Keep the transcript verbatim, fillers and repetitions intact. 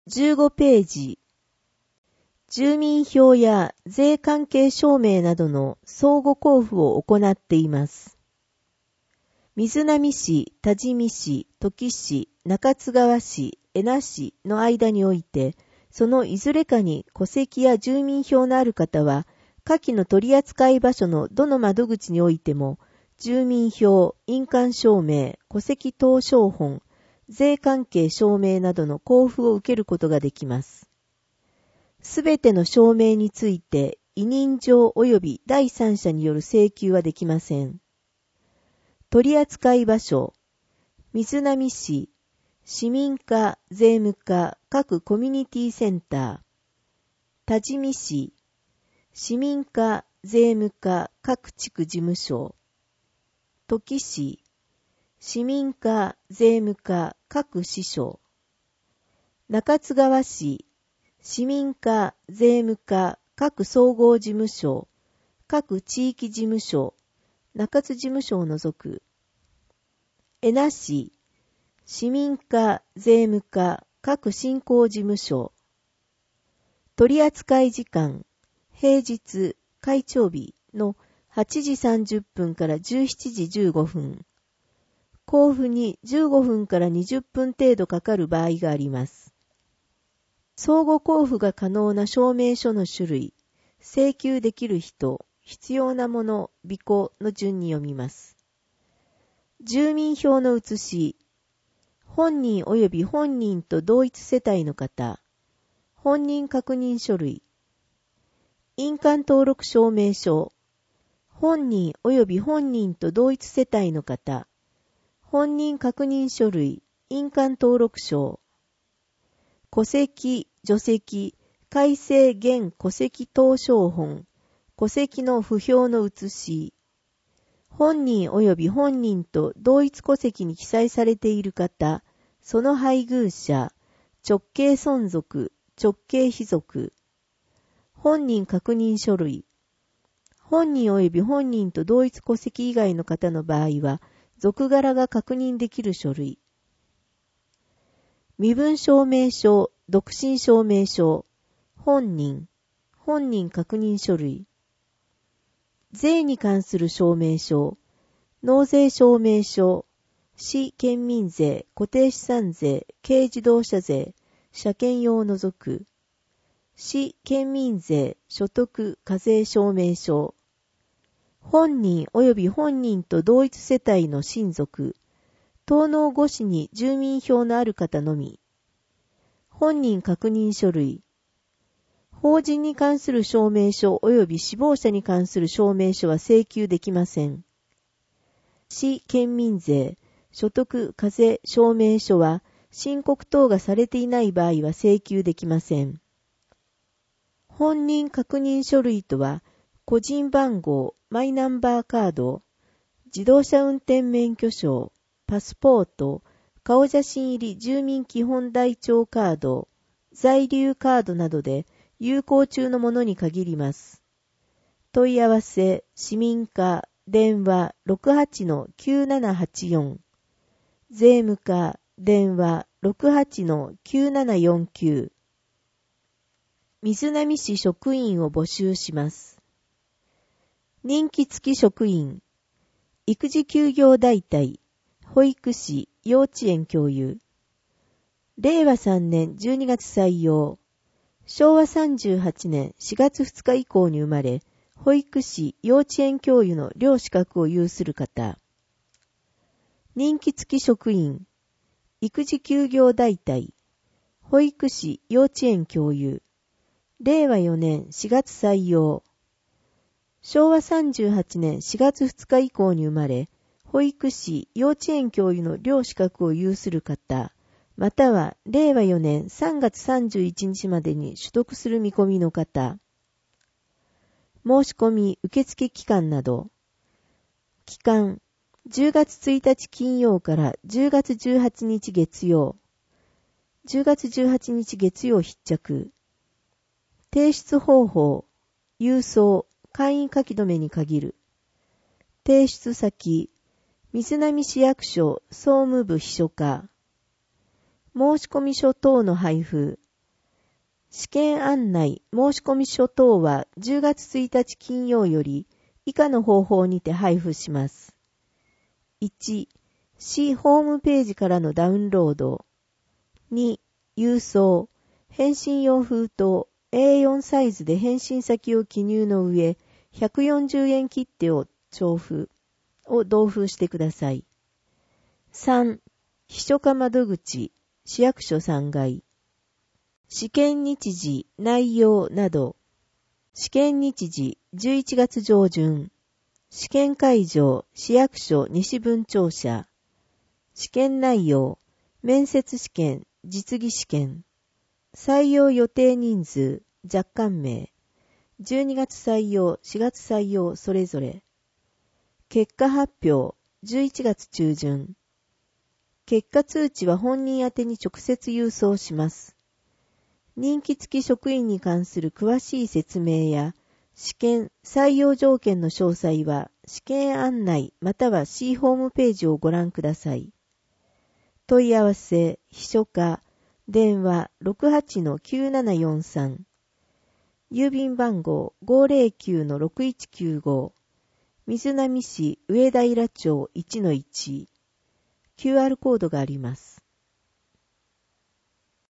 じゅうごページ。住民票や税関係証明などの相互交付を行っています。瑞浪市、多治見市、土岐市、中津川市、恵那市の間において、そのいずれかに戸籍や住民票のある方は、下記の取扱場所のどの窓口においても、住民票、印鑑証明、戸籍謄証本、税関係証明などの交付を受けることができます。すべての証明について、委任状及び第三者による請求はできません。取扱場所、瑞浪市、市民課、税務課、各コミュニティセンター、多治見市、市民課、税務課、各地区事務所、土岐市、市民課、税務課、各支所、中津川市、市民課、税務課、各総合事務所、各地域事務所、中津事務所を除く、恵那市、市民課、税務課、各振興事務所、取扱時間、平日、開帳日のはちじさんじゅっぷんからじゅうしちじじゅうごふん、交付にじゅうごふんからにじゅっぷん程度かかる場合があります。相互交付が可能な証明書の種類、請求できる人、必要なもの、備考の順に読みます。住民票の写し、本人及び本人と同一世帯の方、本人確認書類、印鑑登録証明書、本人及び本人と同一世帯の方、本人確認書類、印鑑登録証、戸籍、除籍、改正現戸籍謄証本、戸籍の不評の写し、本人及び本人と同一戸籍に記載されている方、その配偶者、直系存続、直系卑属、本人確認書類、本人及び本人と同一戸籍以外の方の場合は、属柄が確認できる書類、身分証明書、独身証明書、本人、本人確認書類、税に関する証明書、納税証明書、市県民税、固定資産税、軽自動車税、車検用を除く、市県民税、所得課税証明書、本人及び本人と同一世帯の親族、登納後子に住民票のある方のみ、本人確認書類、法人に関する証明書及び死亡者に関する証明書は請求できません。市県民税、所得課税証明書は申告等がされていない場合は請求できません。本人確認書類とは、個人番号、マイナンバーカード、自動車運転免許証、パスポート、顔写真入り住民基本台帳カード、在留カードなどで有効中のものに限ります。問い合わせ、市民課、電話 ろくはちのきゅうななはちよん、税務課、電話 ろくはちのきゅうななよんきゅう。瑞浪市職員を募集します。任期付き職員、育児休業代替、保育士、幼稚園教諭。れいわさんねんじゅうにがつ採用。しょうわさんじゅうはちねんしがつふつか以降に生まれ、保育士、幼稚園教諭の両資格を有する方。任期付き職員、育児休業代替、保育士、幼稚園教諭。れいわよねんしがつ採用。しょうわさんじゅうはちねんしがつふつか以降に生まれ、保育士、幼稚園教諭の両資格を有する方、またはれいわよねんさんがつさんじゅういちにちまでに取得する見込みの方。申し込み受付期間など。期間、じゅうがつついたち金曜からじゅうがつじゅうはちにち月曜。じゅうがつじゅうはちにち月曜必着。提出方法、郵送、簡易書き留めに限る。提出先、瑞浪市役所総務部秘書課。申込書等の配布、 試験案内申込書等はじゅうがつついたち金曜より以下の方法にて配布します。いち. 市ホームページからのダウンロード。に. 郵送。返信用封筒 エーよん サイズで返信先を記入の上、ひゃくよんじゅうえん切手を調布を同封してください。さん. 秘書課窓口、市役所さんがい。試験日時、内容など。試験日時、じゅういちがつ上旬。試験会場、市役所西分庁舎。試験内容、面接試験、実技試験。採用予定人数、若干名。じゅうにがつ採用、しがつ採用、それぞれ。結果発表、じゅういちがつ中旬。結果通知は本人宛てに直接郵送します。任期付き職員に関する詳しい説明や、試験、採用条件の詳細は、試験案内または C ホームページをご覧ください。問い合わせ、秘書課、電話 ろくはちのきゅうななよんさん。郵便番号 ごーぜろきゅうのろくいちきゅうご。水波市上平町 いちのいち。キューアール コードがあります。